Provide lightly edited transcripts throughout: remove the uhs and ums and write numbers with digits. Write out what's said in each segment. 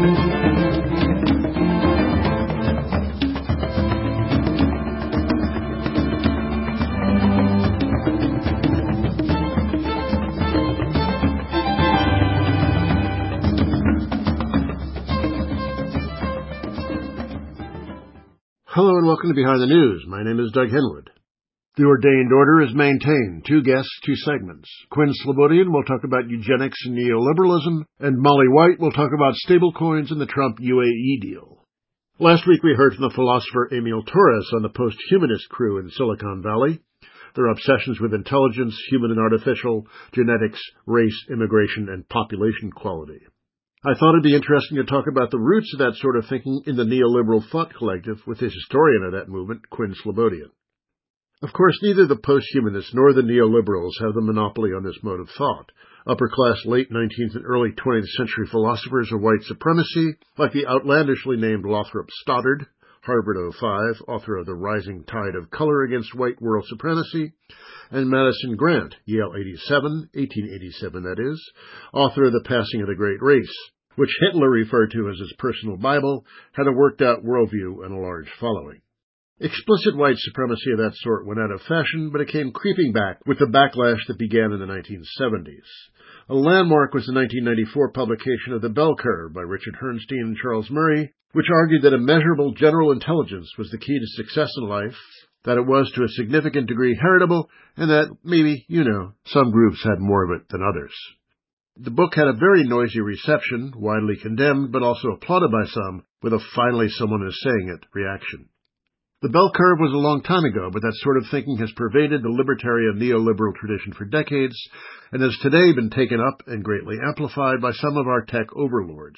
Hello and welcome to Behind the News. My name is Doug Henwood. The ordained order is maintained. 2 guests, 2 segments. Quinn Slobodian will talk about eugenics and neoliberalism, and Molly White will talk about stablecoins and the Trump UAE deal. Last week we heard from the philosopher Emil Torres on the post-humanist crew in Silicon Valley. Their obsessions with intelligence, human and artificial, genetics, race, immigration, and population quality. I thought it'd be interesting to talk about the roots of that sort of thinking in the neoliberal thought collective with the historian of that movement, Quinn Slobodian. Of course, neither the post-humanists nor the neoliberals have the monopoly on this mode of thought. Upper-class late 19th and early 20th century philosophers of white supremacy, like the outlandishly named Lothrop Stoddard, Harvard 05, author of The Rising Tide of Color Against White World Supremacy, and Madison Grant, Yale 1887 that is, author of The Passing of the Great Race, which Hitler referred to as his personal Bible, had a worked-out worldview and a large following. Explicit white supremacy of that sort went out of fashion, but it came creeping back with the backlash that began in the 1970s. A landmark was the 1994 publication of The Bell Curve by Richard Herrnstein and Charles Murray, which argued that immeasurable general intelligence was the key to success in life, that it was to a significant degree heritable, and that maybe, some groups had more of it than others. The book had a very noisy reception, widely condemned, but also applauded by some, with a "finally someone is saying it" reaction. The Bell Curve was a long time ago, but that sort of thinking has pervaded the libertarian neoliberal tradition for decades, and has today been taken up and greatly amplified by some of our tech overlords.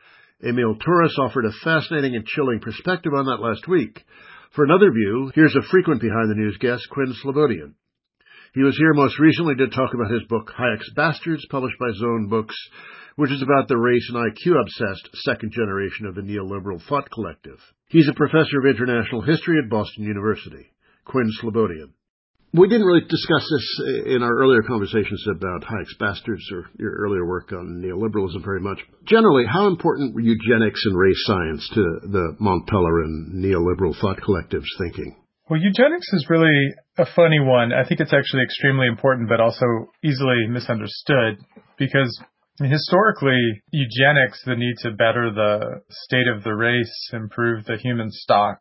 Emil Torres offered a fascinating and chilling perspective on that last week. For another view, here's a frequent Behind the News guest, Quinn Slobodian. He was here most recently to talk about his book, Hayek's Bastards, published by Zone Books, which is about the race and IQ-obsessed second generation of the neoliberal thought collective. He's a professor of international history at Boston University. Quinn Slobodian. We didn't really discuss this in our earlier conversations about Hayek's Bastards or your earlier work on neoliberalism very much. Generally, how important were eugenics and race science to the Mont Pelerin neoliberal thought collective's thinking? Well, eugenics is really a funny one. I think it's actually extremely important, but also easily misunderstood, because historically, eugenics, the need to better the state of the race, improve the human stock,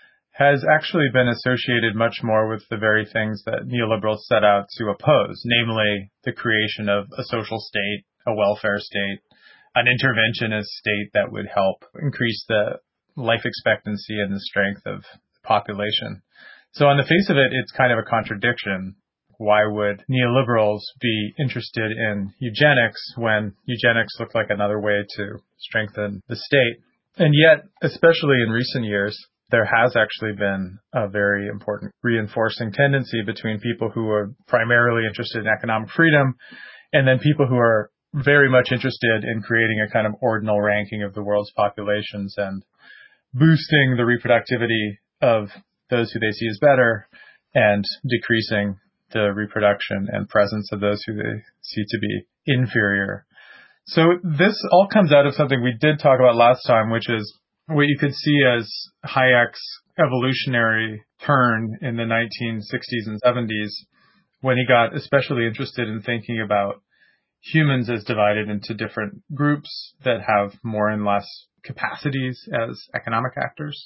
has actually been associated much more with the very things that neoliberals set out to oppose, namely the creation of a social state, a welfare state, an interventionist state that would help increase the life expectancy and the strength of the population. So on the face of it, it's kind of a contradiction. Why would neoliberals be interested in eugenics when eugenics look like another way to strengthen the state? And yet, especially in recent years, there has actually been a very important reinforcing tendency between people who are primarily interested in economic freedom and then people who are very much interested in creating a kind of ordinal ranking of the world's populations and boosting the reproductivity of those who they see as better and decreasing the reproduction and presence of those who they see to be inferior. So this all comes out of something we did talk about last time, which is what you could see as Hayek's evolutionary turn in the 1960s and 70s, when he got especially interested in thinking about humans as divided into different groups that have more and less capacities as economic actors,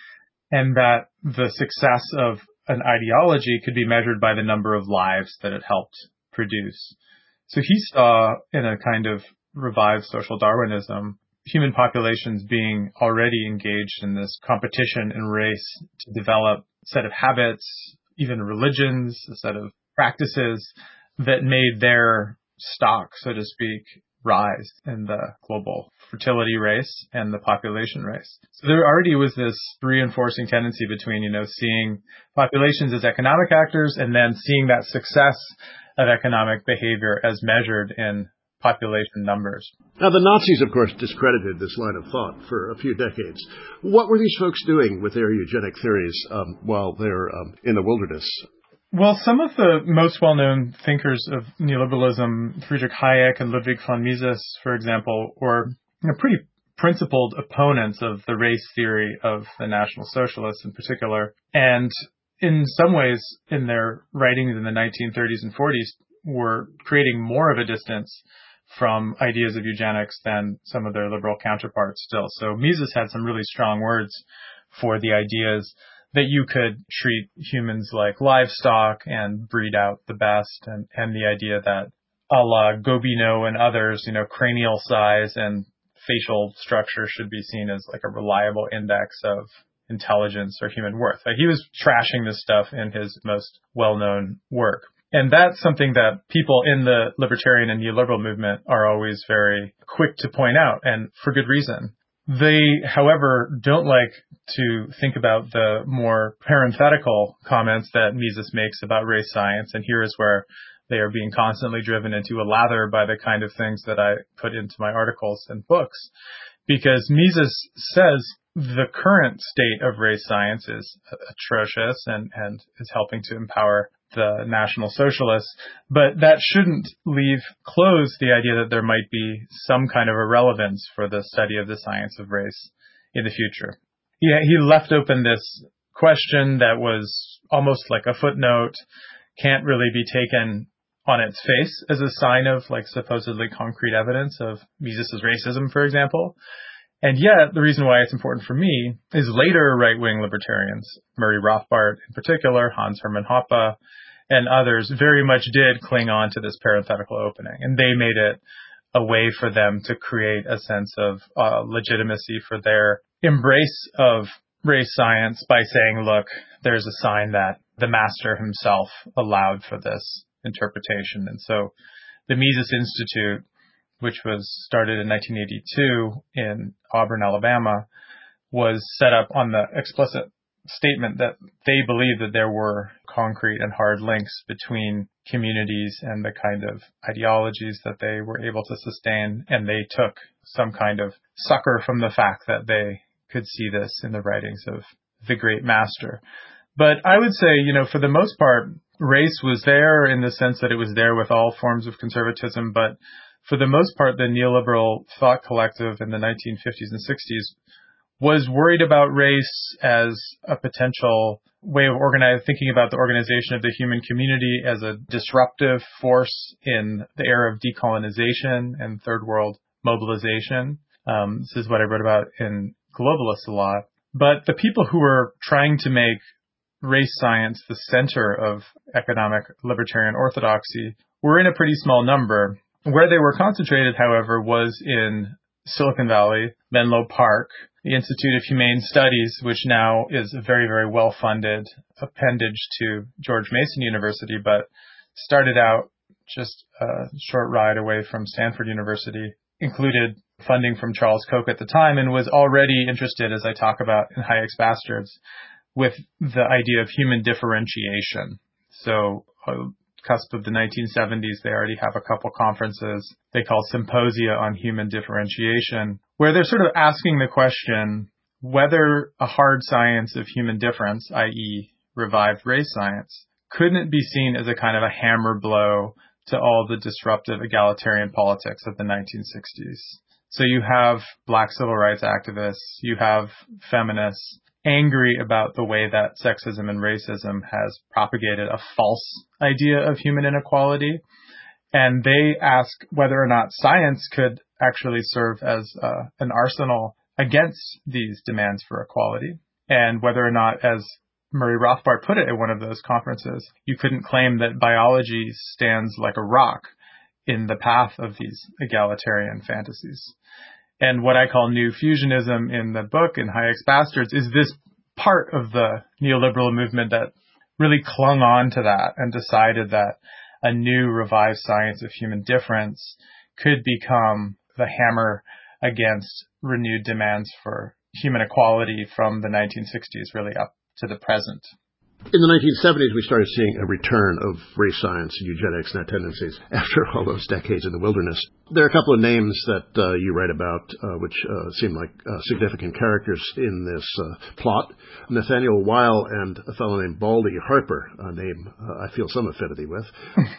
and that the success of an ideology could be measured by the number of lives that it helped produce. So he saw, in a kind of revived social Darwinism, human populations being already engaged in this competition in race to develop a set of habits, even religions, a set of practices that made their stock, so to speak, rise in the global fertility race and the population race. So there already was this reinforcing tendency between, seeing populations as economic actors and then seeing that success of economic behavior as measured in population numbers. Now, the Nazis, of course, discredited this line of thought for a few decades. What were these folks doing with their eugenic theories while they're in the wilderness? Well, some of the most well-known thinkers of neoliberalism, Friedrich Hayek and Ludwig von Mises, for example, were pretty principled opponents of the race theory of the National Socialists in particular. And in some ways, in their writings in the 1930s and 40s, were creating more of a distance from ideas of eugenics than some of their liberal counterparts still. So Mises had some really strong words for the ideas that you could treat humans like livestock and breed out the best, and the idea that a la Gobineau and others, cranial size and facial structure should be seen as like a reliable index of intelligence or human worth. He was trashing this stuff in his most well-known work. And that's something that people in the libertarian and neoliberal movement are always very quick to point out, and for good reason. They, however, don't like to think about the more parenthetical comments that Mises makes about race science, and here is where they are being constantly driven into a lather by the kind of things that I put into my articles and books. Because Mises says the current state of race science is atrocious and is helping to empower the National Socialists, but that shouldn't leave closed the idea that there might be some kind of a relevance for the study of the science of race in the future. He left open this question that was almost like a footnote, can't really be taken on its face as a sign of like supposedly concrete evidence of Mises' racism, for example. And yet, the reason why it's important for me is later right-wing libertarians, Murray Rothbard in particular, Hans Hermann Hoppe, and others very much did cling on to this parenthetical opening. And they made it a way for them to create a sense of legitimacy for their embrace of race science by saying, look, there's a sign that the master himself allowed for this interpretation. And so the Mises Institute, which was started in 1982 in Auburn, Alabama, was set up on the explicit statement that they believed that there were concrete and hard links between communities and the kind of ideologies that they were able to sustain, and they took some kind of succor from the fact that they could see this in the writings of the great master. But I would say, for the most part, race was there in the sense that it was there with all forms of conservatism, but for the most part, the neoliberal thought collective in the 1950s and 60s was worried about race as a potential way of thinking about the organization of the human community as a disruptive force in the era of decolonization and third world mobilization. This is what I wrote about in Globalists a lot. But the people who were trying to make race science the center of economic libertarian orthodoxy were in a pretty small number. Where they were concentrated, however, was in Silicon Valley, Menlo Park, the Institute of Humane Studies, which now is a very, very well-funded appendage to George Mason University, but started out just a short ride away from Stanford University, included funding from Charles Koch at the time, and was already interested, as I talk about in Hayek's Bastards, with the idea of human differentiation. So cusp of the 1970s, they already have a couple conferences they call Symposia on Human Differentiation, where they're sort of asking the question whether a hard science of human difference, i.e. revived race science, couldn't it be seen as a kind of a hammer blow to all the disruptive egalitarian politics of the 1960s. So you have Black civil rights activists, you have feminists, angry about the way that sexism and racism has propagated a false idea of human inequality. And they ask whether or not science could actually serve as an arsenal against these demands for equality. And whether or not, as Murray Rothbard put it at one of those conferences, you couldn't claim that biology stands like a rock in the path of these egalitarian fantasies. And what I call new fusionism in the book, in Hayek's Bastards, is this part of the neoliberal movement that really clung on to that and decided that a new revived science of human difference could become the hammer against renewed demands for human equality from the 1960s really up to the present. In the 1970s, we started seeing a return of race science and eugenics and that tendencies after all those decades in the wilderness. There are a couple of names that you write about which seem like significant characters in this plot. Nathaniel Weil and a fellow named Baldy Harper, a name I feel some affinity with.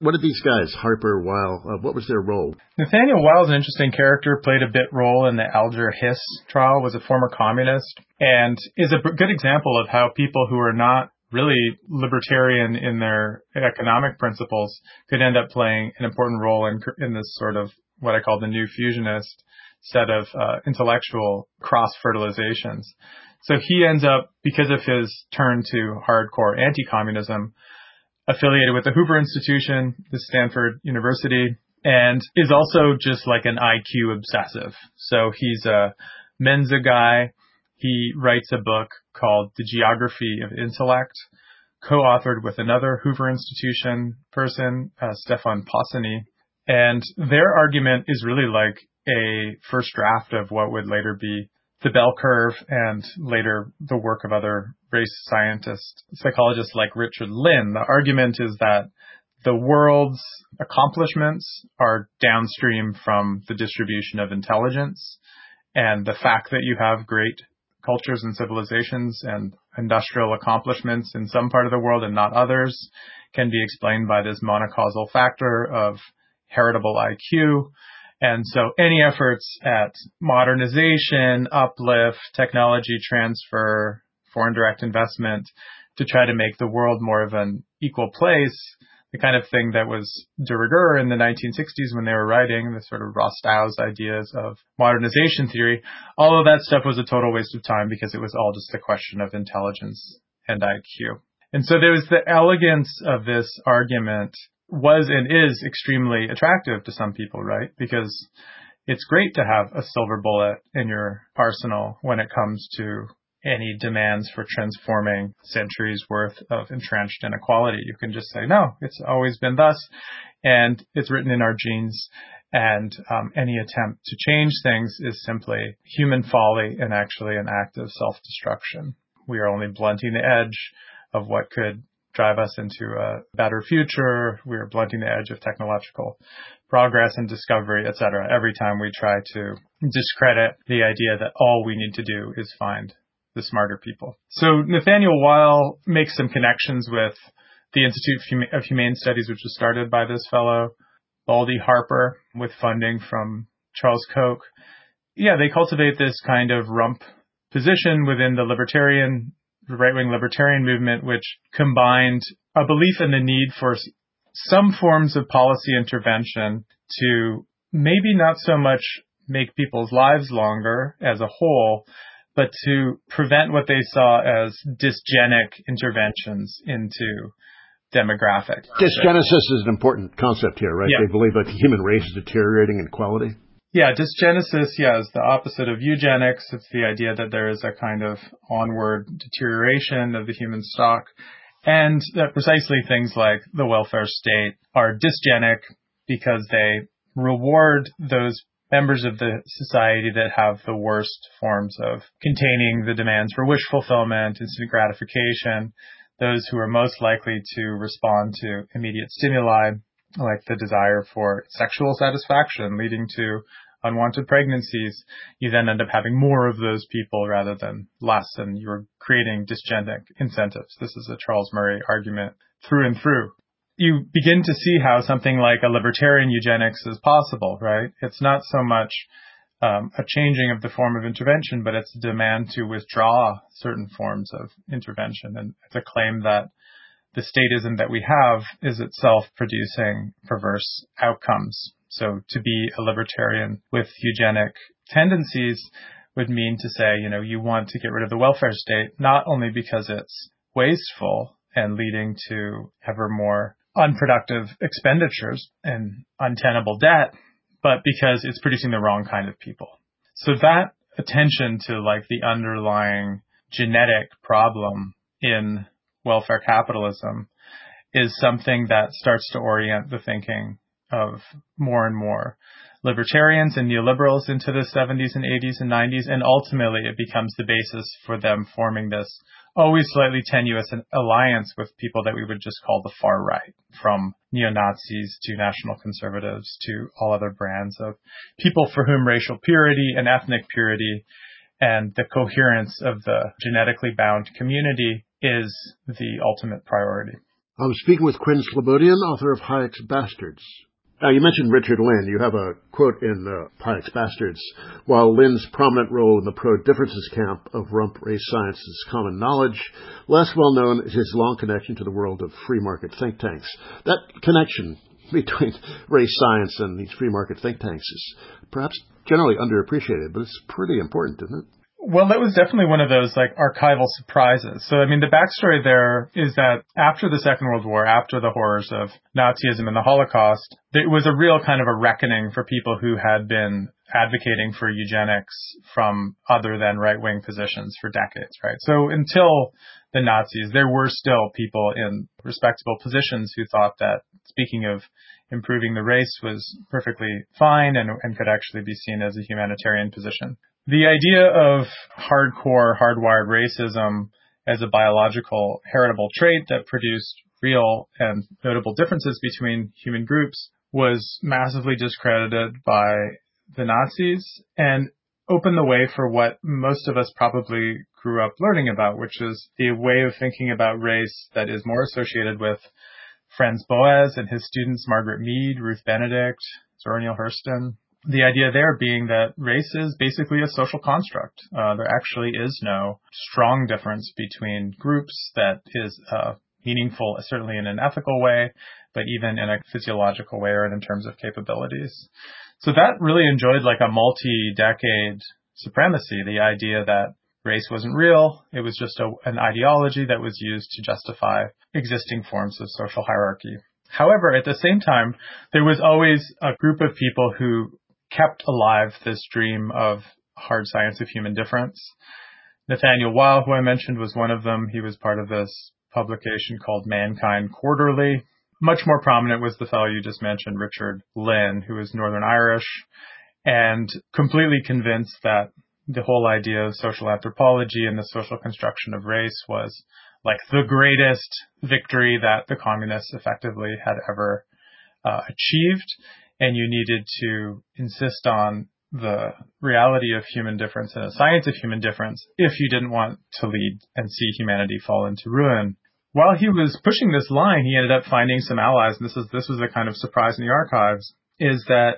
What did these guys, Harper, Weil, what was their role? Nathaniel Weil is an interesting character, played a bit role in the Alger Hiss trial, was a former communist, and is a good example of how people who are not really libertarian in their economic principles could end up playing an important role in this sort of what I call the new fusionist set of intellectual cross-fertilizations. So he ends up, because of his turn to hardcore anti-communism, affiliated with the Hoover Institution, the Stanford University, and is also just like an IQ obsessive. So he's a Mensa guy. He writes a book called The Geography of Intellect, co-authored with another Hoover Institution person, Stefan Possany. And their argument is really like a first draft of what would later be the bell curve and later the work of other race scientists, psychologists like Richard Lynn. The argument is that the world's accomplishments are downstream from the distribution of intelligence, and the fact that you have great cultures and civilizations and industrial accomplishments in some part of the world and not others can be explained by this monocausal factor of heritable IQ. And so any efforts at modernization, uplift, technology transfer, foreign direct investment to try to make the world more of an equal place, the kind of thing that was de rigueur in the 1960s when they were writing the sort of Rostow's ideas of modernization theory, all of that stuff was a total waste of time because it was all just a question of intelligence and IQ. And so there was the elegance of this argument was and is extremely attractive to some people, right? Because it's great to have a silver bullet in your arsenal when it comes to any demands for transforming centuries worth of entrenched inequality. You can just say, no, it's always been thus, and it's written in our genes, and any attempt to change things is simply human folly and actually an act of self-destruction. We are only blunting the edge of what could drive us into a better future. We are blunting the edge of technological progress and discovery, etc., every time we try to discredit the idea that all we need to do is find the smarter people. So Nathaniel Weil makes some connections with the Institute of Humane Studies, which was started by this fellow, Baldy Harper, with funding from Charles Koch. Yeah, they cultivate this kind of rump position within the right-wing libertarian movement, which combined a belief in the need for some forms of policy intervention to maybe not so much make people's lives longer as a whole, but to prevent what they saw as dysgenic interventions into demographics. Dysgenesis is an important concept here, right? Yeah. They believe that the human race is deteriorating in quality. Yeah, dysgenesis, is the opposite of eugenics. It's the idea that there is a kind of onward deterioration of the human stock, and that precisely things like the welfare state are dysgenic because they reward those members of the society that have the worst forms of containing the demands for wish fulfillment, instant gratification, those who are most likely to respond to immediate stimuli, like the desire for sexual satisfaction leading to unwanted pregnancies. You then end up having more of those people rather than less, and you're creating dysgenic incentives. This is a Charles Murray argument through and through. You begin to see how something like a libertarian eugenics is possible, right? It's not so much a changing of the form of intervention, but it's a demand to withdraw certain forms of intervention. And it's a claim that the statism that we have is itself producing perverse outcomes. So to be a libertarian with eugenic tendencies would mean to say, you want to get rid of the welfare state, not only because it's wasteful and leading to ever more unproductive expenditures and untenable debt, but because it's producing the wrong kind of people. So that attention to like the underlying genetic problem in welfare capitalism is something that starts to orient the thinking of more and more libertarians and neoliberals into the 70s and 80s and 90s, and ultimately it becomes the basis for them forming this always slightly tenuous alliance with people that we would just call the far right, from neo-Nazis to national conservatives to all other brands of people for whom racial purity and ethnic purity and the coherence of the genetically bound community is the ultimate priority. I'm speaking with Quinn Slobodian, author of Hayek's Bastards. Now, you mentioned Richard Lynn. You have a quote in Hayek's Bastards. While Lynn's prominent role in the pro-differences camp of rump race science is common knowledge, less well known is his long connection to the world of free market think tanks. That connection between race science and these free market think tanks is perhaps generally underappreciated, but it's pretty important, isn't it? Well, that was definitely one of those archival surprises. So, the backstory there is that after the Second World War, after the horrors of Nazism and the Holocaust, there was a real kind of a reckoning for people who had been advocating for eugenics from other than right-wing positions for decades, right? So until the Nazis, there were still people in respectable positions who thought that speaking of improving the race was perfectly fine and could actually be seen as a humanitarian position. The idea of hardcore, hardwired racism as a biological heritable trait that produced real and notable differences between human groups was massively discredited by the Nazis and opened the way for what most of us probably grew up learning about, which is the way of thinking about race that is more associated with Franz Boas and his students Margaret Mead, Ruth Benedict, Zora Neale Hurston. The idea there being that race is basically a social construct. There actually is no strong difference between groups that is meaningful, certainly in an ethical way, but even in a physiological way or in terms of capabilities. So that really enjoyed a multi-decade supremacy, the idea that race wasn't real. It was just an ideology that was used to justify existing forms of social hierarchy. However, at the same time, there was always a group of people who kept alive this dream of hard science of human difference. Nathaniel Weil, who I mentioned, was one of them. He was part of this publication called Mankind Quarterly. Much more prominent was the fellow you just mentioned, Richard Lynn, who was Northern Irish, and completely convinced that the whole idea of social anthropology and the social construction of race was the greatest victory that the communists effectively had ever achieved. And you needed to insist on the reality of human difference and a science of human difference if you didn't want to lead and see humanity fall into ruin. While he was pushing this line, he ended up finding some allies, and this was a kind of surprise in the archives, is that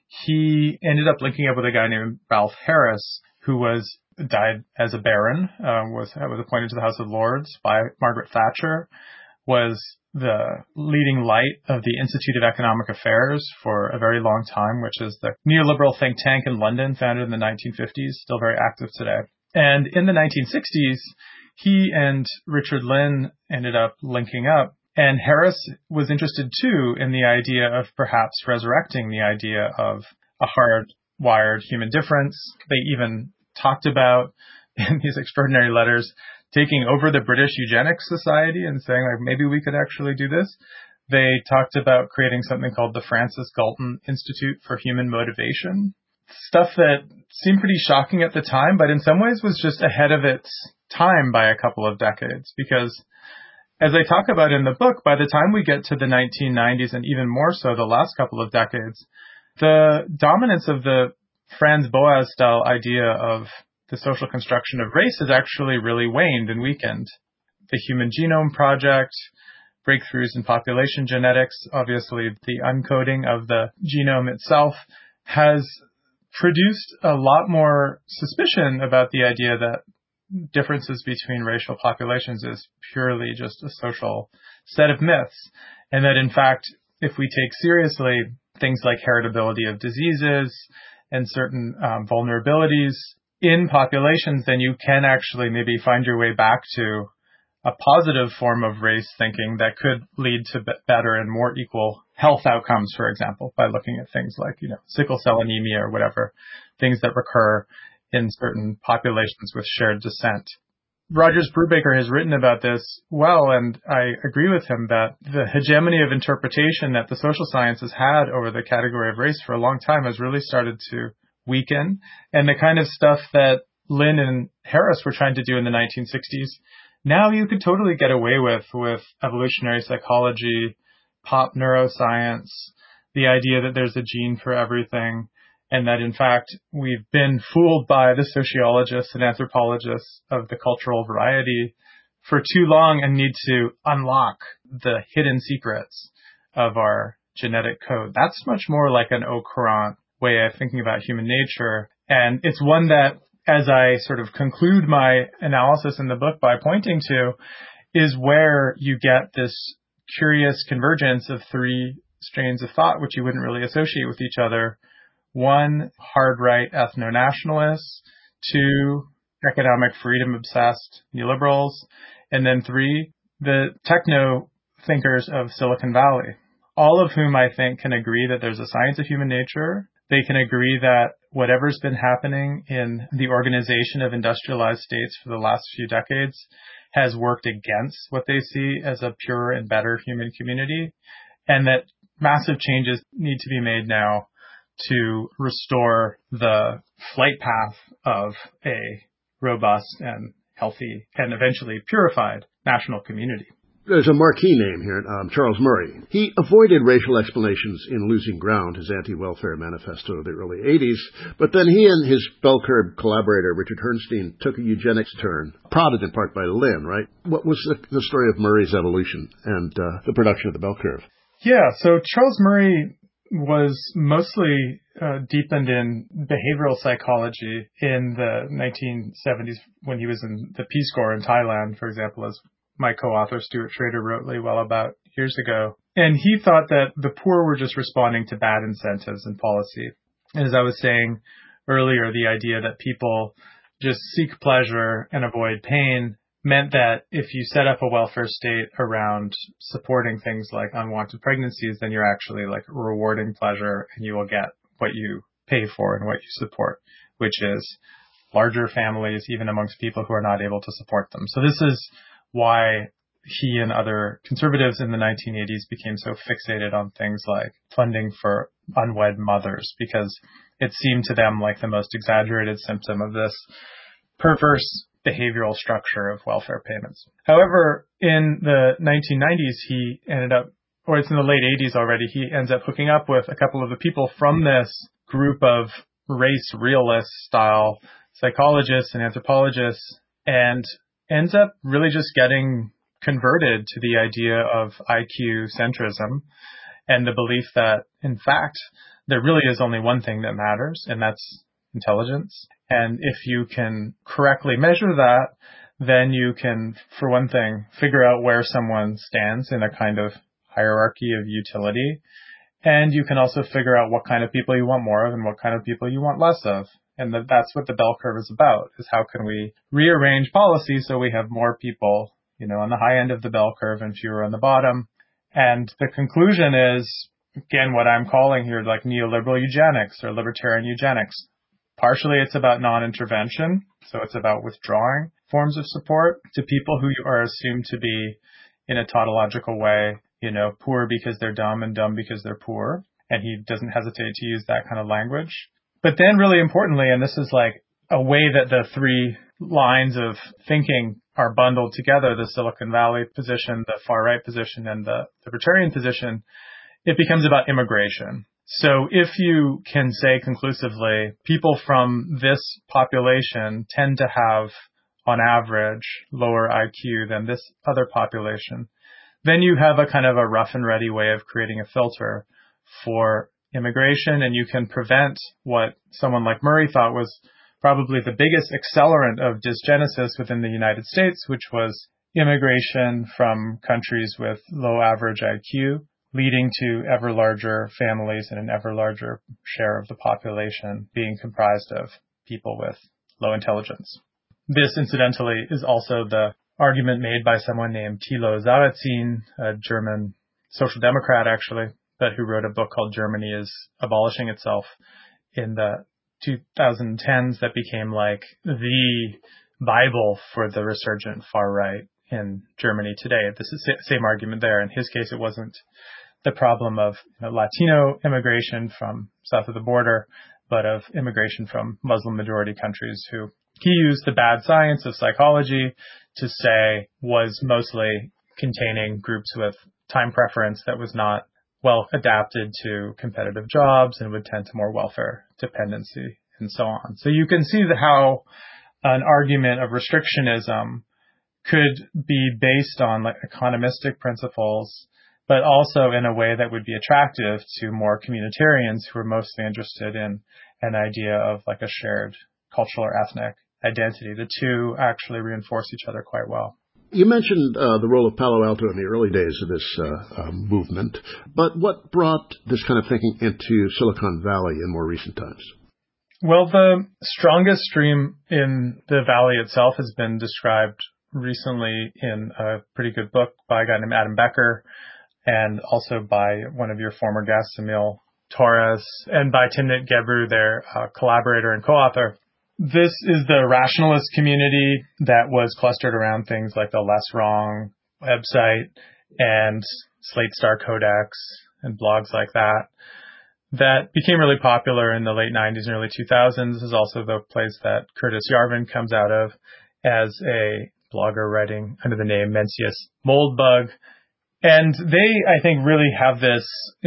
he ended up linking up with a guy named Ralph Harris, who died as a baron, was appointed to the House of Lords by Margaret Thatcher, was the leading light of the Institute of Economic Affairs for a very long time, which is the neoliberal think tank in London, founded in the 1950s, still very active today. And in the 1960s, he and Richard Lynn ended up linking up, and Harris was interested too in the idea of perhaps resurrecting the idea of a hardwired human difference. They even talked about, in these extraordinary letters, taking over the British Eugenics Society and saying, maybe we could actually do this. They talked about creating something called the Francis Galton Institute for Human Motivation. Stuff that seemed pretty shocking at the time, but in some ways was just ahead of its time by a couple of decades. Because as I talk about in the book, by the time we get to the 1990s and even more so the last couple of decades, the dominance of the Franz Boas style idea of the social construction of race has actually really waned and weakened. The Human Genome Project, breakthroughs in population genetics, obviously the uncoding of the genome itself, has produced a lot more suspicion about the idea that differences between racial populations is purely just a social set of myths. And that in fact, if we take seriously things like heritability of diseases and certain vulnerabilities in populations, then you can actually maybe find your way back to a positive form of race thinking that could lead to better and more equal health outcomes, for example, by looking at things like, sickle cell anemia or whatever, things that recur in certain populations with shared descent. Rogers Brubaker has written about this well, and I agree with him that the hegemony of interpretation that the social sciences had over the category of race for a long time has really started to weaken. And the kind of stuff that Lynn and Harris were trying to do in the 1960s, now you could totally get away with evolutionary psychology, pop neuroscience, the idea that there's a gene for everything, and that in fact we've been fooled by the sociologists and anthropologists of the cultural variety for too long and need to unlock the hidden secrets of our genetic code. That's much more like an au courant way of thinking about human nature. And it's one that, as I sort of conclude my analysis in the book by pointing to, is where you get this curious convergence of three strains of thought, which you wouldn't really associate with each other. One, hard right ethno-nationalists. Two, economic freedom obsessed neoliberals. And then three, the techno thinkers of Silicon Valley, all of whom I think can agree that there's a science of human nature. They can agree that whatever's been happening in the organization of industrialized states for the last few decades has worked against what they see as a pure and better human community, and that massive changes need to be made now to restore the flight path of a robust and healthy and eventually purified national community. There's a marquee name here, Charles Murray. He avoided racial explanations in Losing Ground, his anti-welfare manifesto of the early 80s, but then he and his bell curve collaborator, Richard Herrnstein, took a eugenics turn, prodded in part by Lynn, right? What was the story of Murray's evolution and the production of the bell curve? Yeah, so Charles Murray was mostly deepened in behavioral psychology in the 1970s when he was in the Peace Corps in Thailand, for example, as my co-author Stuart Schrader wrote really well about years ago. And he thought that the poor were just responding to bad incentives and policy. As I was saying earlier, the idea that people just seek pleasure and avoid pain meant that if you set up a welfare state around supporting things like unwanted pregnancies, then you're actually like rewarding pleasure and you will get what you pay for and what you support, which is larger families, even amongst people who are not able to support them. So this is why he and other conservatives in the 1980s became so fixated on things like funding for unwed mothers, because it seemed to them like the most exaggerated symptom of this perverse behavioral structure of welfare payments. However, in the 1990s, he ended up, or it's in the late 80s already, he ends up hooking up with a couple of the people from this group of race realist style psychologists and anthropologists, and ends up really just getting converted to the idea of IQ centrism and the belief that, in fact, there really is only one thing that matters, and that's intelligence. And if you can correctly measure that, then you can, for one thing, figure out where someone stands in a kind of hierarchy of utility. And you can also figure out what kind of people you want more of and what kind of people you want less of. And that's what the bell curve is about, is how can we rearrange policy so we have more people, on the high end of the bell curve and fewer on the bottom. And the conclusion is, again, what I'm calling here like neoliberal eugenics or libertarian eugenics. Partially it's about non-intervention, so it's about withdrawing forms of support to people who are assumed to be, in a tautological way, poor because they're dumb and dumb because they're poor. And he doesn't hesitate to use that kind of language. But then really importantly, and this is like a way that the three lines of thinking are bundled together, the Silicon Valley position, the far right position, and the libertarian position, it becomes about immigration. So if you can say conclusively, people from this population tend to have, on average, lower IQ than this other population, then you have a kind of a rough and ready way of creating a filter for immigration, and you can prevent what someone like Murray thought was probably the biggest accelerant of dysgenesis within the United States, which was immigration from countries with low average IQ, leading to ever larger families and an ever larger share of the population being comprised of people with low intelligence. This, incidentally, is also the argument made by someone named Thilo Sarrazin, a German social democrat, actually, but who wrote a book called Germany is Abolishing Itself in the 2010s that became like the Bible for the resurgent far right in Germany today. This is the same argument there. In his case, it wasn't the problem of Latino immigration from south of the border, but of immigration from Muslim majority countries who he used the bad science of psychology to say was mostly containing groups with time preference that was not well adapted to competitive jobs and would tend to more welfare dependency and so on. So you can see how an argument of restrictionism could be based on like economistic principles, but also in a way that would be attractive to more communitarians who are mostly interested in an idea of like a shared cultural or ethnic identity. The two actually reinforce each other quite well. You mentioned the role of Palo Alto in the early days of this movement, but what brought this kind of thinking into Silicon Valley in more recent times? Well, the strongest stream in the Valley itself has been described recently in a pretty good book by a guy named Adam Becker, and also by one of your former guests, Emil Torres, and by Timnit Gebru, their collaborator and co-author. This is the rationalist community that was clustered around things like the Less Wrong website and Slate Star Codex and blogs like that. That became really popular in the late 90s and early 2000s. This is also the place that Curtis Yarvin comes out of as a blogger writing under the name Mencius Moldbug. And they, I think, really have this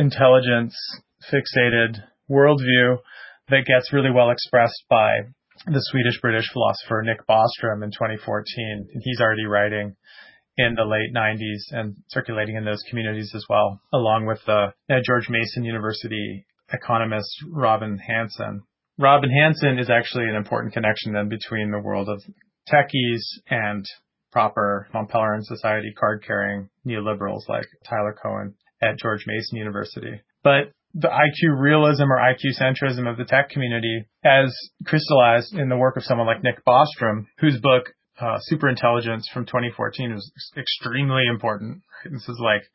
intelligence-fixated worldview that gets really well expressed by the Swedish-British philosopher Nick Bostrom in 2014. And he's already writing in the late 90s and circulating in those communities as well, along with the George Mason University economist Robin Hanson. Robin Hanson is actually an important connection then between the world of techies and proper Mont Pelerin Society card-carrying neoliberals like Tyler Cohen at George Mason University. But the IQ realism or IQ centrism of the tech community, as crystallized in the work of someone like Nick Bostrom, whose book Superintelligence from 2014 is extremely important. This is like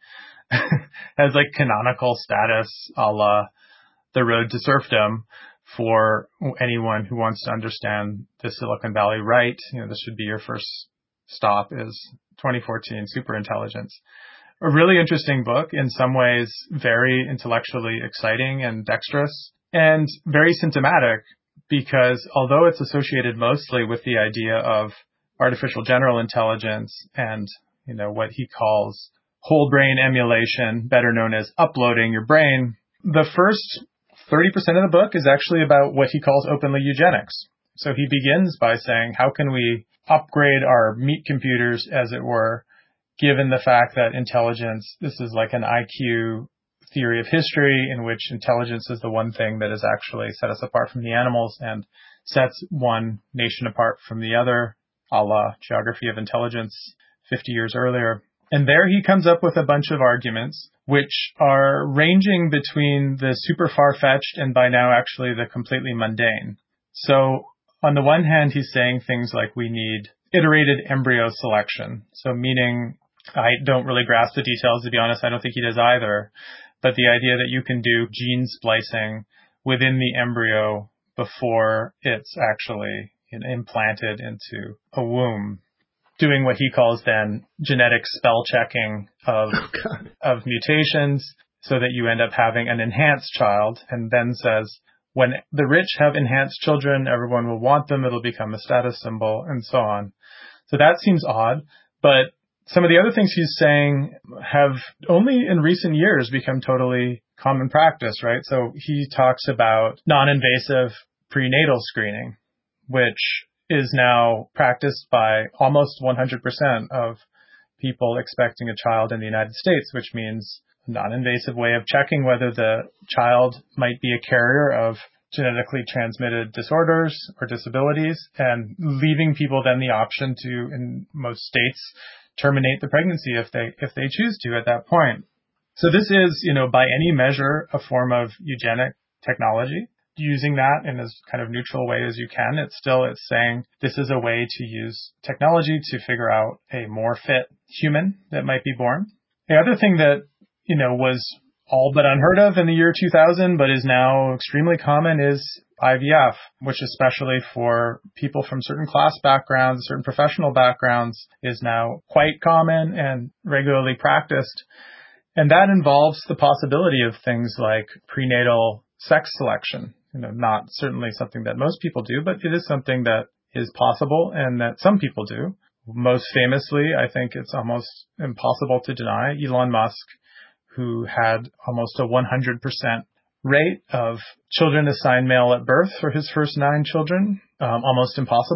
has like canonical status, a la The Road to Serfdom, for anyone who wants to understand the Silicon Valley right. You know, this should be your first stop, is 2014 Superintelligence. A really interesting book, in some ways very intellectually exciting and dexterous, and very symptomatic, because although it's associated mostly with the idea of artificial general intelligence and, you know, what he calls whole brain emulation, better known as uploading your brain, the first 30% of the book is actually about what he calls openly eugenics. So he begins by saying, how can we upgrade our meat computers, as it were, given the fact that intelligence, this is like an IQ theory of history in which intelligence is the one thing that has actually set us apart from the animals and sets one nation apart from the other, a la Geography of Intelligence 50 years earlier. And there he comes up with a bunch of arguments which are ranging between the super far-fetched and by now actually the completely mundane. So on the one hand, he's saying things like we need iterated embryo selection. So meaning, I don't really grasp the details, to be honest. I don't think he does either. But the idea that you can do gene splicing within the embryo before it's actually implanted into a womb, doing what he calls then genetic spell checking of mutations so that you end up having an enhanced child, and then says, when the rich have enhanced children, everyone will want them, it'll become a status symbol, and so on. So that seems odd, but some of the other things he's saying have only in recent years become totally common practice, right? So he talks about non-invasive prenatal screening, which is now practiced by almost 100% of people expecting a child in the United States, which means a non-invasive way of checking whether the child might be a carrier of genetically transmitted disorders or disabilities, and leaving people then the option to, in most states, terminate the pregnancy if they choose to at that point. So this is, you know, by any measure, a form of eugenic technology. Using that in as kind of neutral way as you can, it's saying this is a way to use technology to figure out a more fit human that might be born. The other thing that, you know, was all but unheard of in the year 2000, but is now extremely common, is IVF, which especially for people from certain class backgrounds, certain professional backgrounds, is now quite common and regularly practiced. And that involves the possibility of things like prenatal sex selection. You know, not certainly something that most people do, but it is something that is possible and that some people do. Most famously, I think it's almost impossible to deny, Elon Musk, who had almost a 100% rate of children assigned male at birth for his first 9 children. Almost impossible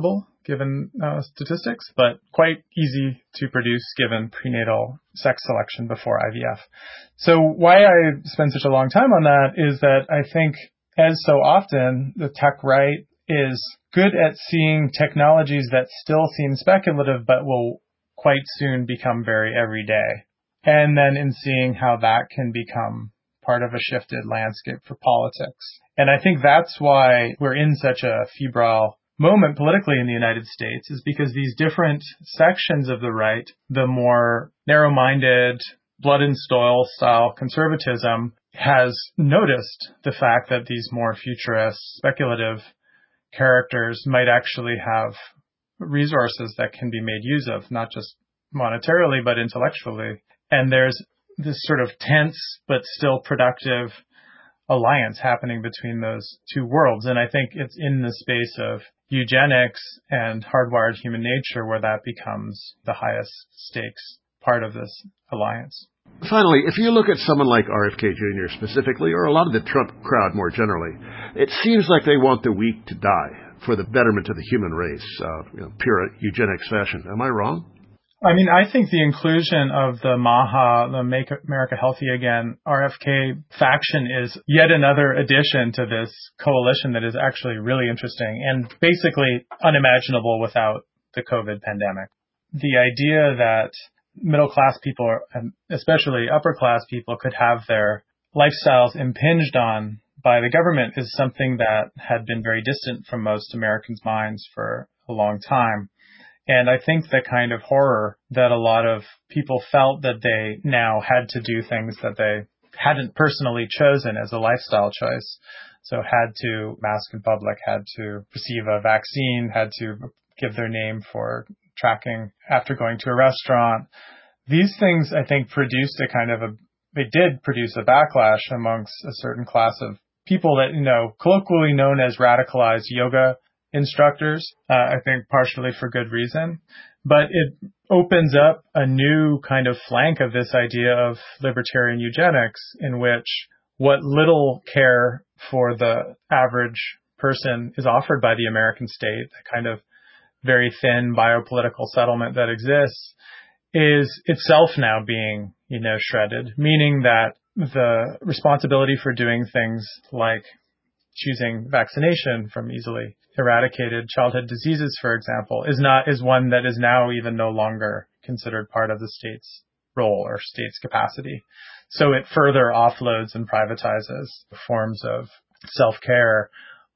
given statistics, but quite easy to produce given prenatal sex selection before IVF. So why I spend such a long time on that is that I think, as so often, the tech right is good at seeing technologies that still seem speculative but will quite soon become very everyday, and then in seeing how that can become part of a shifted landscape for politics. And I think that's why we're in such a febrile moment politically in the United States, is because these different sections of the right, the more narrow-minded, blood and soil style conservatism, has noticed the fact that these more futurist, speculative characters might actually have resources that can be made use of, not just monetarily, but intellectually. And there's this sort of tense but still productive alliance happening between those two worlds. And I think it's in the space of eugenics and hardwired human nature where that becomes the highest stakes part of this alliance. Finally, if you look at someone like RFK Jr. specifically, or a lot of the Trump crowd more generally, it seems like they want the weak to die for the betterment of the human race, pure eugenics fashion. Am I wrong? I mean, I think the inclusion of the MAHA, the Make America Healthy Again, RFK faction is yet another addition to this coalition that is actually really interesting and basically unimaginable without the COVID pandemic. The idea that middle-class people, and especially upper-class people, could have their lifestyles impinged on by the government is something that had been very distant from most Americans' minds for a long time. And I think the kind of horror that a lot of people felt that they now had to do things that they hadn't personally chosen as a lifestyle choice. So had to mask in public, had to receive a vaccine, had to give their name for tracking after going to a restaurant. These things, I think, they did produce a backlash amongst a certain class of people that, colloquially known as radicalized yoga instructors, I think partially for good reason. But it opens up a new kind of flank of this idea of libertarian eugenics, in which what little care for the average person is offered by the American state, the kind of very thin biopolitical settlement that exists, is itself now being, shredded, meaning that the responsibility for doing things like choosing vaccination from easily eradicated childhood diseases, for example, is one that is now even no longer considered part of the state's role or state's capacity. So it further offloads and privatizes forms of self-care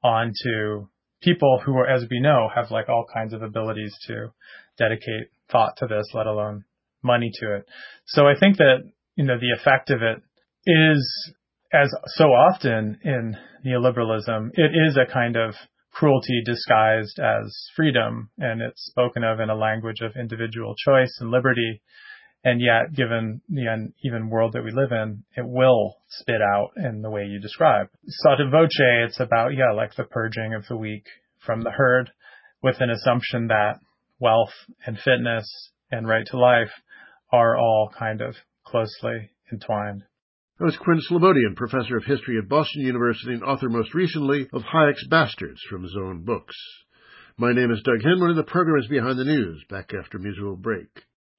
onto people who are, as we know, have like all kinds of abilities to dedicate thought to this, let alone money to it. So I think that, the effect of it is, as so often in neoliberalism, it is a kind of cruelty disguised as freedom, and it's spoken of in a language of individual choice and liberty. And yet, given the uneven world that we live in, it will spit out in the way you describe. Sotto voce, it's about, like the purging of the weak from the herd, with an assumption that wealth and fitness and right to life are all kind of closely entwined. That was Quinn Slobodian, professor of history at Boston University and author most recently of Hayek's Bastards from his own books. My name is Doug Henwood, and the program is Behind the News, back after a musical break.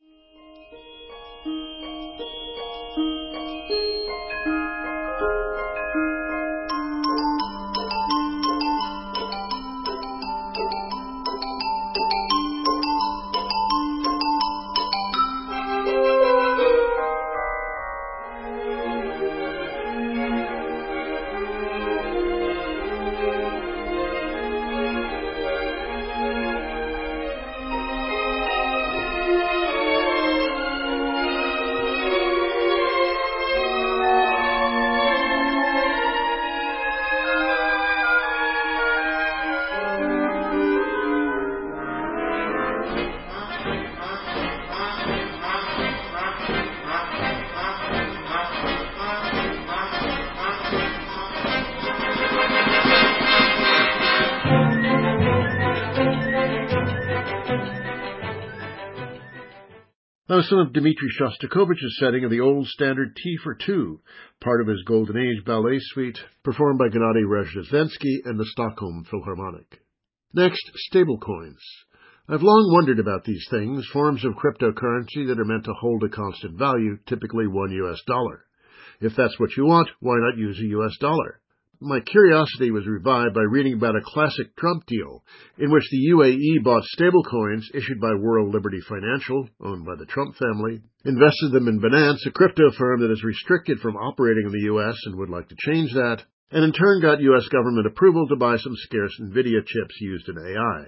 That was some of Dmitri Shostakovich's setting of the old standard T for Two, part of his Golden Age ballet suite, performed by Gennady Rozhdestvensky and the Stockholm Philharmonic. Next, stablecoins. I've long wondered about these things, forms of cryptocurrency that are meant to hold a constant value, typically $1. If that's what you want, why not use a US dollar? My curiosity was revived by reading about a classic Trump deal in which the UAE bought stablecoins issued by World Liberty Financial, owned by the Trump family, invested them in Binance, a crypto firm that is restricted from operating in the U.S. and would like to change that, and in turn got U.S. government approval to buy some scarce NVIDIA chips used in AI.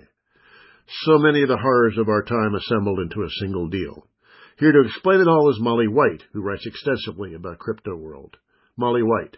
So many of the horrors of our time assembled into a single deal. Here to explain it all is Molly White, who writes extensively about crypto world. Molly White.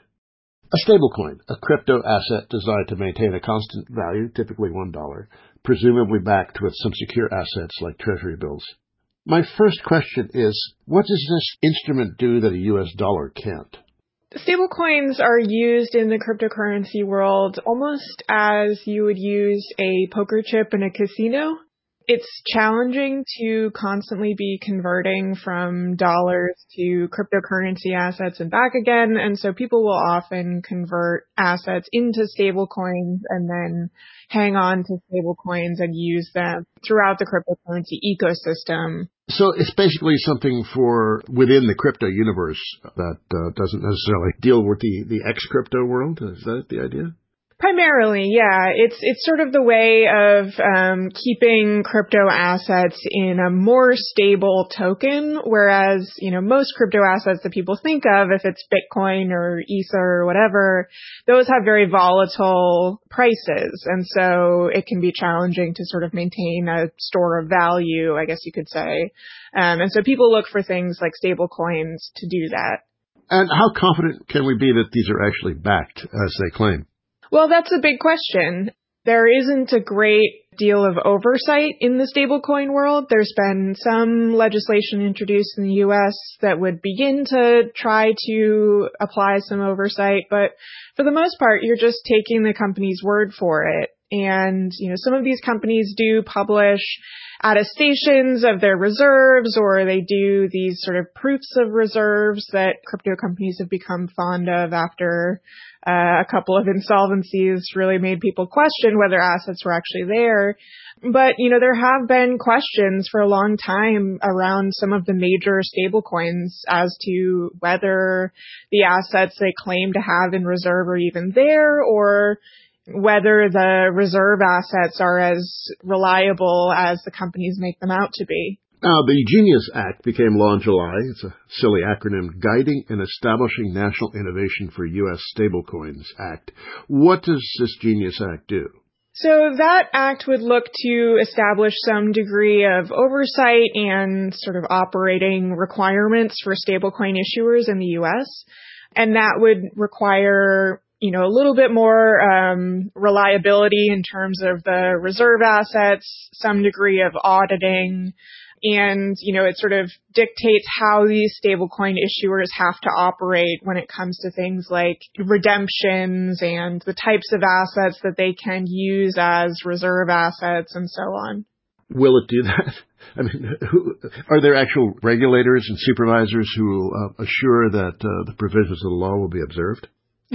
A stablecoin, a crypto asset designed to maintain a constant value, typically $1, presumably backed with some secure assets like treasury bills. My first question is, what does this instrument do that a U.S. dollar can't? Stablecoins are used in the cryptocurrency world almost as you would use a poker chip in a casino. It's challenging to constantly be converting from dollars to cryptocurrency assets and back again, and so people will often convert assets into stablecoins and then hang on to stablecoins and use them throughout the cryptocurrency ecosystem. So it's basically something for within the crypto universe that doesn't necessarily deal with the ex-crypto world? Is that the idea? Primarily, yeah. It's sort of the way of keeping crypto assets in a more stable token, whereas, most crypto assets that people think of, if it's Bitcoin or Ether or whatever, those have very volatile prices. And so it can be challenging to sort of maintain a store of value, I guess you could say. And so people look for things like stable coins to do that. And how confident can we be that these are actually backed as they claim? Well, that's a big question. There isn't a great deal of oversight in the stablecoin world. There's been some legislation introduced in the U.S. that would begin to try to apply some oversight, but for the most part, you're just taking the company's word for it. And, some of these companies do publish attestations of their reserves, or they do these sort of proofs of reserves that crypto companies have become fond of after a couple of insolvencies really made people question whether assets were actually there. But, there have been questions for a long time around some of the major stablecoins as to whether the assets they claim to have in reserve are even there, or whether the reserve assets are as reliable as the companies make them out to be. Now, the GENIUS Act became law in July. It's a silly acronym, Guiding and Establishing National Innovation for U.S. Stablecoins Act. What does this GENIUS Act do? So that act would look to establish some degree of oversight and sort of operating requirements for stablecoin issuers in the U.S. And that would require a little bit more reliability in terms of the reserve assets, some degree of auditing, and, it sort of dictates how these stablecoin issuers have to operate when it comes to things like redemptions and the types of assets that they can use as reserve assets and so on. Will it do that? I mean, are there actual regulators and supervisors who will assure that the provisions of the law will be observed?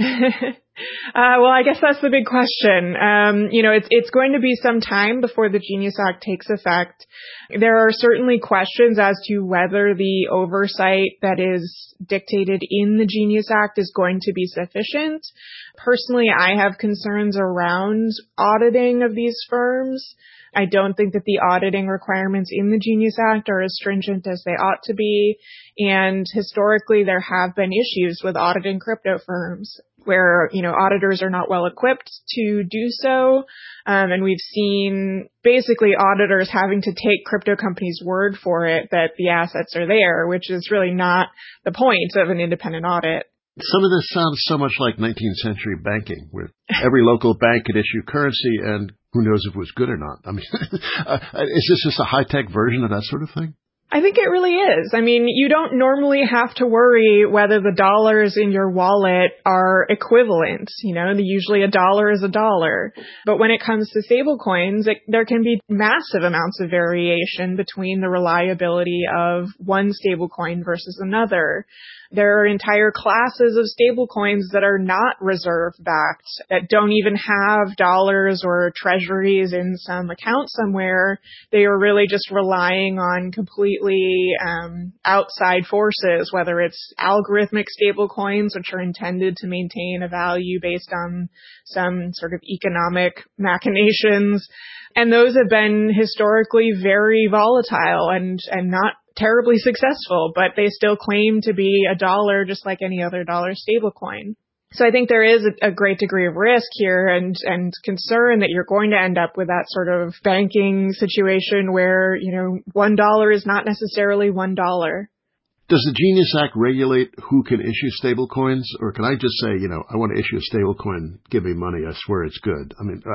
Well, I guess that's the big question. It's going to be some time before the GENIUS Act takes effect. There are certainly questions as to whether the oversight that is dictated in the GENIUS Act is going to be sufficient. Personally, I have concerns around auditing of these firms. I don't think that the auditing requirements in the GENIUS Act are as stringent as they ought to be. And historically, there have been issues with auditing crypto firms where, auditors are not well equipped to do so. And we've seen basically auditors having to take crypto companies' word for it that the assets are there, which is really not the point of an independent audit. Some of this sounds so much like 19th century banking, where every local bank could issue currency and who knows if it was good or not. I mean, is this just a high-tech version of that sort of thing? I think it really is. I mean, you don't normally have to worry whether the dollars in your wallet are equivalent. Usually a dollar is a dollar. But when it comes to stablecoins, there can be massive amounts of variation between the reliability of one stablecoin versus another. There are entire classes of stablecoins that are not reserve-backed, that don't even have dollars or treasuries in some account somewhere. They are really just relying on completely outside forces, whether it's algorithmic stablecoins, which are intended to maintain a value based on some sort of economic machinations. And those have been historically very volatile and not terribly successful, but they still claim to be a dollar just like any other dollar stablecoin. So I think there is a great degree of risk here and concern that you're going to end up with that sort of banking situation where, $1 is not necessarily $1. Does the Genius Act regulate who can issue stablecoins, or can I just say, I want to issue a stablecoin, give me money, I swear it's good? I mean,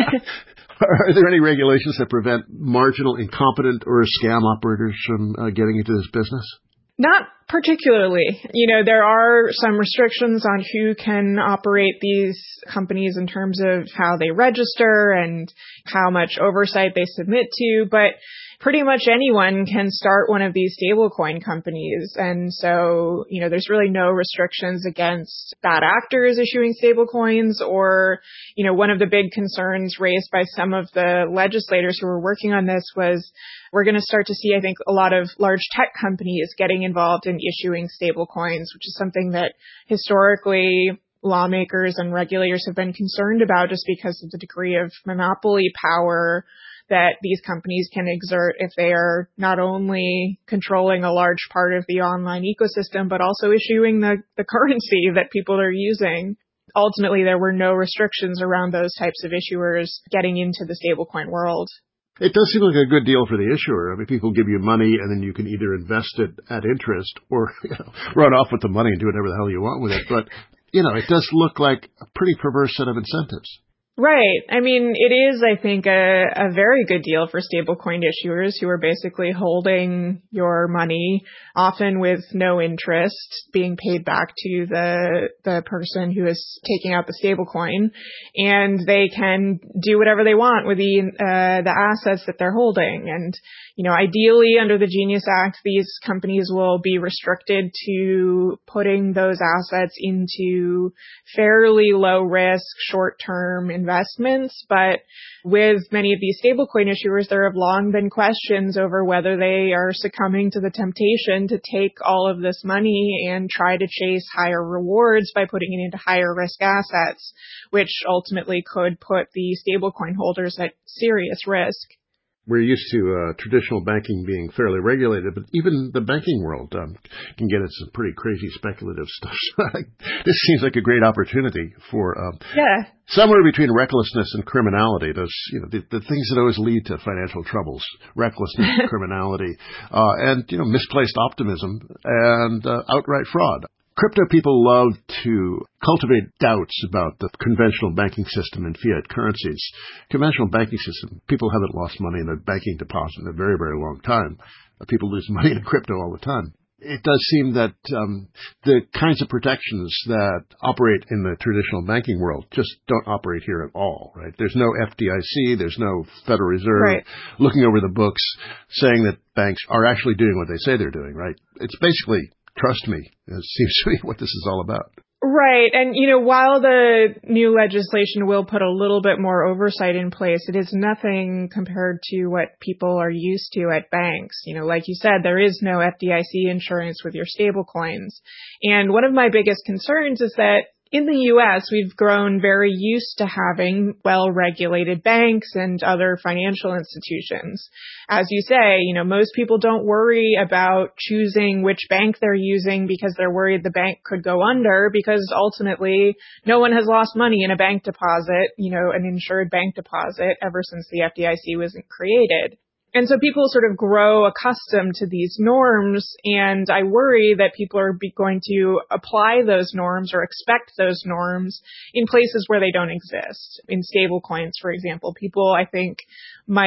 are there any regulations that prevent marginal, incompetent, or scam operators from getting into this business? Not particularly. There are some restrictions on who can operate these companies in terms of how they register and how much oversight they submit to, but pretty much anyone can start one of these stablecoin companies. And so, there's really no restrictions against bad actors issuing stablecoins or, one of the big concerns raised by some of the legislators who were working on this was we're going to start to see, I think, a lot of large tech companies getting involved in issuing stablecoins, which is something that historically lawmakers and regulators have been concerned about just because of the degree of monopoly power that these companies can exert if they are not only controlling a large part of the online ecosystem, but also issuing the currency that people are using. Ultimately, there were no restrictions around those types of issuers getting into the stablecoin world. It does seem like a good deal for the issuer. I mean, people give you money and then you can either invest it at interest or run off with the money and do whatever the hell you want with it. But, it does look like a pretty perverse set of incentives. Right. I mean, it is, I think, a very good deal for stablecoin issuers who are basically holding your money, often with no interest, being paid back to the person who is taking out the stablecoin, and they can do whatever they want with the assets that they're holding. And ideally, under the Genius Act, these companies will be restricted to putting those assets into fairly low risk, short-term investments. But with many of these stablecoin issuers, there have long been questions over whether they are succumbing to the temptation to take all of this money and try to chase higher rewards by putting it into higher risk assets, which ultimately could put the stablecoin holders at serious risk. We're used to traditional banking being fairly regulated, but even the banking world can get into some pretty crazy speculative stuff. This seems like a great opportunity for somewhere between recklessness and criminality. Those, the things that always lead to financial troubles: recklessness, criminality, and misplaced optimism and outright fraud. Crypto people love to cultivate doubts about the conventional banking system and fiat currencies. Conventional banking system, people haven't lost money in a banking deposit in a very, very long time. People lose money in crypto all the time. It does seem that the kinds of protections that operate in the traditional banking world just don't operate here at all, right? There's no FDIC, there's no Federal Reserve looking over the books saying that banks are actually doing what they say they're doing, right? It's basically trust me. It seems to be what this is all about. Right. And, while the new legislation will put a little bit more oversight in place, it is nothing compared to what people are used to at banks. Like you said, there is no FDIC insurance with your stable coins. And one of my biggest concerns is that in the U.S., we've grown very used to having well-regulated banks and other financial institutions. As you say, most people don't worry about choosing which bank they're using because they're worried the bank could go under, because ultimately no one has lost money in a bank deposit, an insured bank deposit, ever since the FDIC was created. And so people sort of grow accustomed to these norms, and I worry that people are going to apply those norms or expect those norms in places where they don't exist. In stable coins, for example, people, I think, might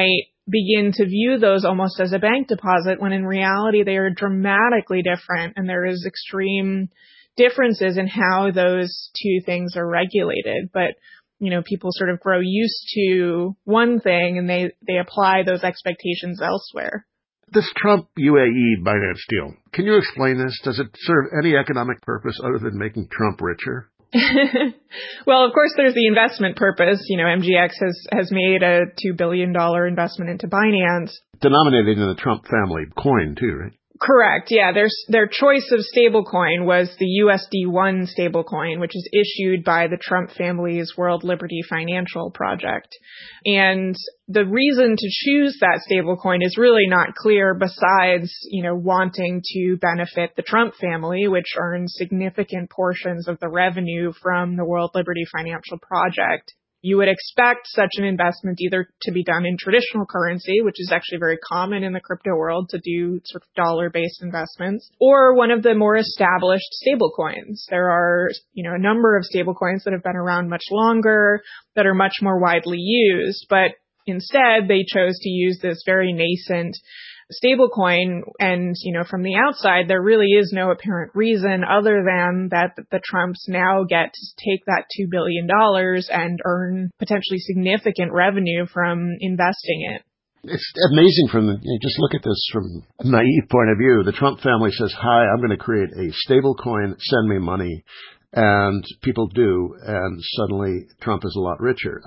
begin to view those almost as a bank deposit when in reality they are dramatically different, and there is extreme differences in how those two things are regulated. But, people sort of grow used to one thing and they apply those expectations elsewhere. This Trump UAE Binance deal, can you explain this? Does it serve any economic purpose other than making Trump richer? Well, of course, there's the investment purpose. MGX has made a $2 billion investment into Binance. Denominated in the Trump family coin, too, right? Correct. Yeah. Their choice of stablecoin was the USD1 stablecoin, which is issued by the Trump family's World Liberty Financial Project. And the reason to choose that stablecoin is really not clear besides, wanting to benefit the Trump family, which earns significant portions of the revenue from the World Liberty Financial Project. You would expect such an investment either to be done in traditional currency, which is actually very common in the crypto world to do sort of dollar-based investments, or one of the more established stablecoins. There are, a number of stablecoins that have been around much longer, that are much more widely used, but instead they chose to use this very nascent stablecoin. And, from the outside, there really is no apparent reason other than that the Trumps now get to take that $2 billion and earn potentially significant revenue from investing it. It's amazing just look at this from a naive point of view. The Trump family says, hi, I'm going to create a stable coin, send me money. And people do. And suddenly Trump is a lot richer.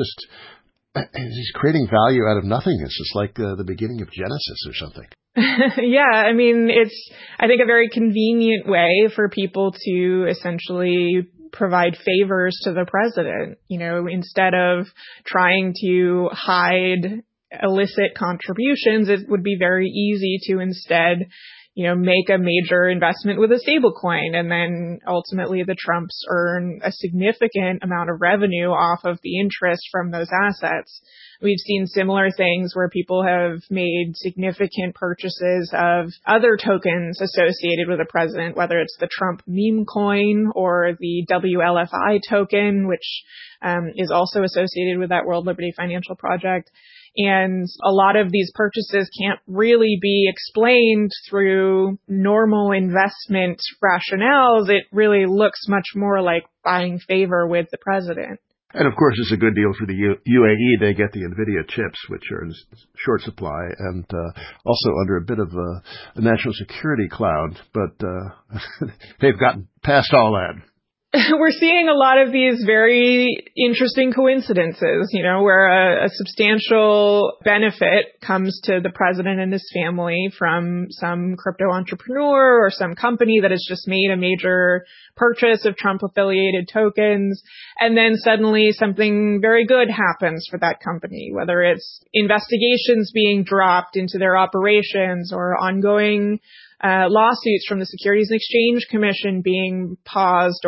He's creating value out of nothing. It's just like the beginning of Genesis or something. Yeah, it's, I think, a very convenient way for people to essentially provide favors to the president. Instead of trying to hide illicit contributions, it would be very easy to instead make a major investment with a stable coin. And then ultimately the Trumps earn a significant amount of revenue off of the interest from those assets. We've seen similar things where people have made significant purchases of other tokens associated with the president, whether it's the Trump meme coin or the WLFI token, which is also associated with that World Liberty Financial Project. And a lot of these purchases can't really be explained through normal investment rationales. It really looks much more like buying favor with the president. And of course, it's a good deal for the UAE. They get the NVIDIA chips, which are in short supply, and also under a bit of a national security cloud. But they've gotten past all that. We're seeing a lot of these very interesting coincidences, where a substantial benefit comes to the president and his family from some crypto entrepreneur or some company that has just made a major purchase of Trump-affiliated tokens. And then suddenly something very good happens for that company, whether it's investigations being dropped into their operations or ongoing lawsuits from the Securities and Exchange Commission being paused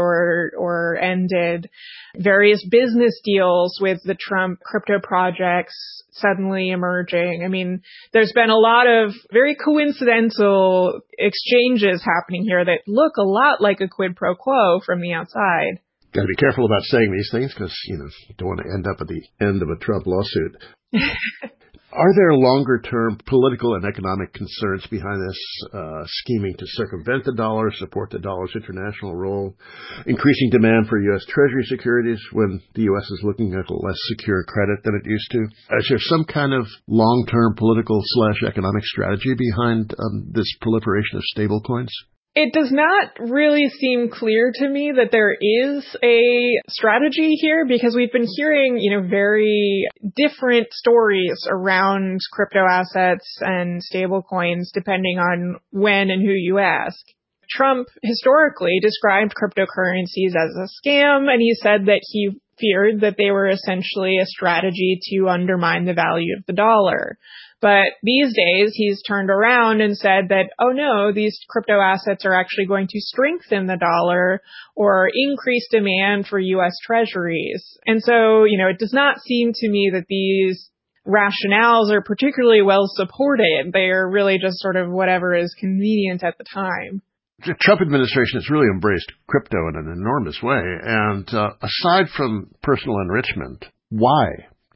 or ended, various business deals with the Trump crypto projects suddenly emerging. There's been a lot of very coincidental exchanges happening here that look a lot like a quid pro quo from the outside. Got to be careful about saying these things because, you don't want to end up at the end of a Trump lawsuit. Are there longer-term political and economic concerns behind this scheming to circumvent the dollar, support the dollar's international role, increasing demand for U.S. Treasury securities when the U.S. is looking at a less secure credit than it used to? Is there some kind of long-term political/economic strategy behind this proliferation of stablecoins? It does not really seem clear to me that there is a strategy here because we've been hearing, very different stories around crypto assets and stablecoins depending on when and who you ask. Trump historically described cryptocurrencies as a scam, and he said that he feared that they were essentially a strategy to undermine the value of the dollar. But these days, he's turned around and said that, oh no, these crypto assets are actually going to strengthen the dollar or increase demand for U.S. treasuries. And so, it does not seem to me that these rationales are particularly well supported. They are really just sort of whatever is convenient at the time. The Trump administration has really embraced crypto in an enormous way. And aside from personal enrichment, why?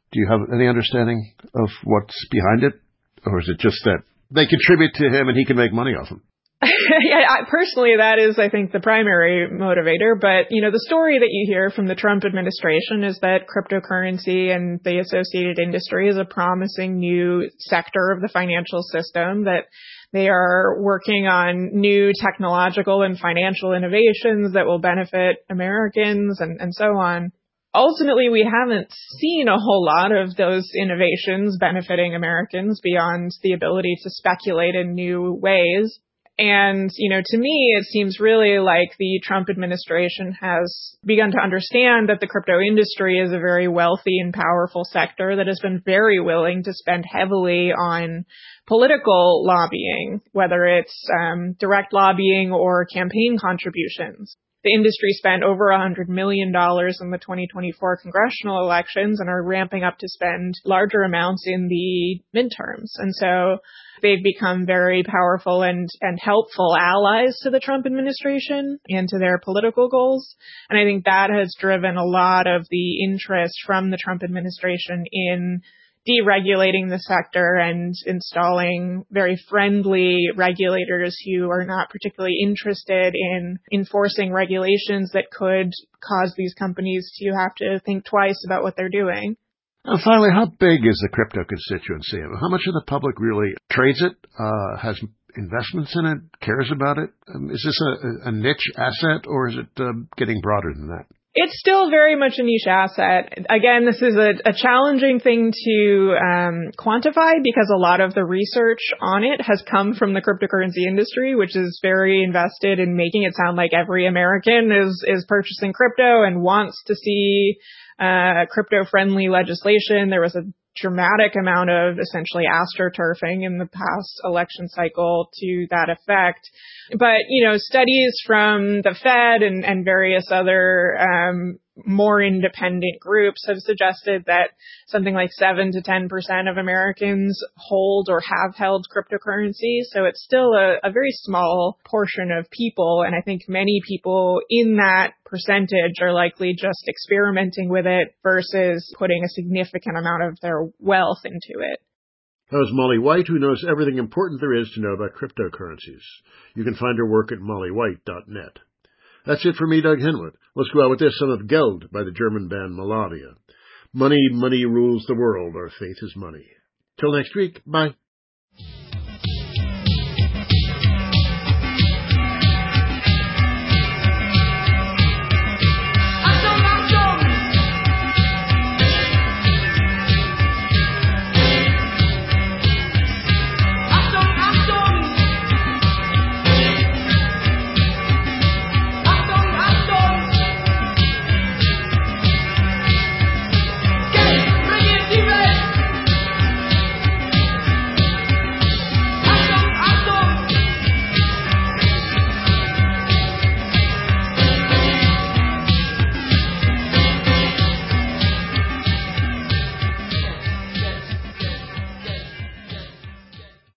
Do you have any understanding of what's behind it? Or is it just that they contribute to him and he can make money off them? Yeah, personally, that is, I think, the primary motivator. But, the story that you hear from the Trump administration is that cryptocurrency and the associated industry is a promising new sector of the financial system, that they are working on new technological and financial innovations that will benefit Americans and so on. Ultimately, we haven't seen a whole lot of those innovations benefiting Americans beyond the ability to speculate in new ways. And, to me, it seems really like the Trump administration has begun to understand that the crypto industry is a very wealthy and powerful sector that has been very willing to spend heavily on political lobbying, whether it's direct lobbying or campaign contributions. The industry spent over $100 million in the 2024 congressional elections and are ramping up to spend larger amounts in the midterms. And so they've become very powerful and helpful allies to the Trump administration and to their political goals. And I think that has driven a lot of the interest from the Trump administration in deregulating the sector and installing very friendly regulators who are not particularly interested in enforcing regulations that could cause these companies to have to think twice about what they're doing. And finally, how big is the crypto constituency? How much of the public really trades it, has investments in it, cares about it? Is this a niche asset, or is it getting broader than that? It's still very much a niche asset. Again, this is a challenging thing to quantify because a lot of the research on it has come from the cryptocurrency industry, which is very invested in making it sound like every American is purchasing crypto and wants to see crypto-friendly legislation. There was a dramatic amount of essentially astroturfing in the past election cycle to that effect. But, studies from the Fed and various other more independent groups have suggested that something like 7 to 10% of Americans hold or have held cryptocurrency. So it's still a very small portion of people. And I think many people in that percentage are likely just experimenting with it versus putting a significant amount of their wealth into it. That was Molly White, who knows everything important there is to know about cryptocurrencies. You can find her work at mollywhite.net. That's it for me, Doug Henwood. Let's go out with this, Son of Geld by the German band Malavia. Money rules the world. Our faith is money. Till next week. Bye.